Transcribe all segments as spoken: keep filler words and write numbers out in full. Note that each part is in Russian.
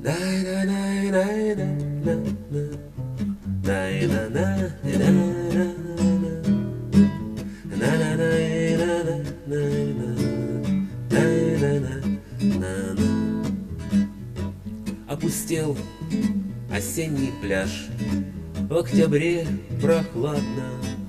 Опустел осенний пляж, в октябре прохладно.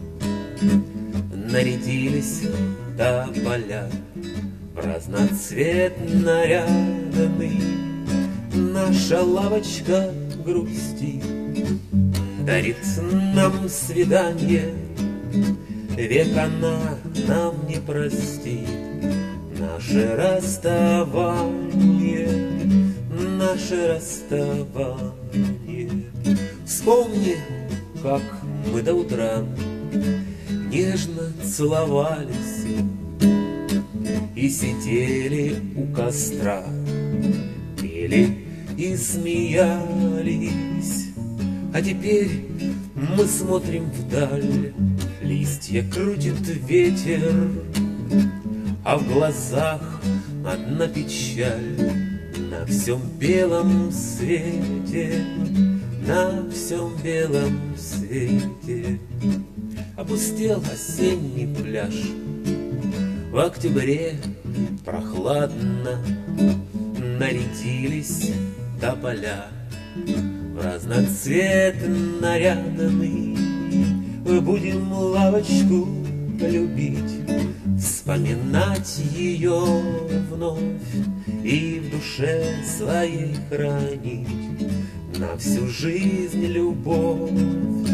Нарядились тополя в разноцвет нарядный. Наша лавочка грустит, дарит нам свидание. Век она нам не простит наше расставание, наше расставание. Вспомни, как мы до утра нежно целовались и сидели у костра, пели и смеялись. А теперь мы смотрим вдаль, листья крутит ветер, а в глазах одна печаль. На всем белом свете, на всем белом свете опустел осенний пляж. В октябре прохладно нарядились тополя в разноцвет нарядный. Будем лавочку любить, вспоминать ее вновь и в душе своей хранить на всю жизнь любовь,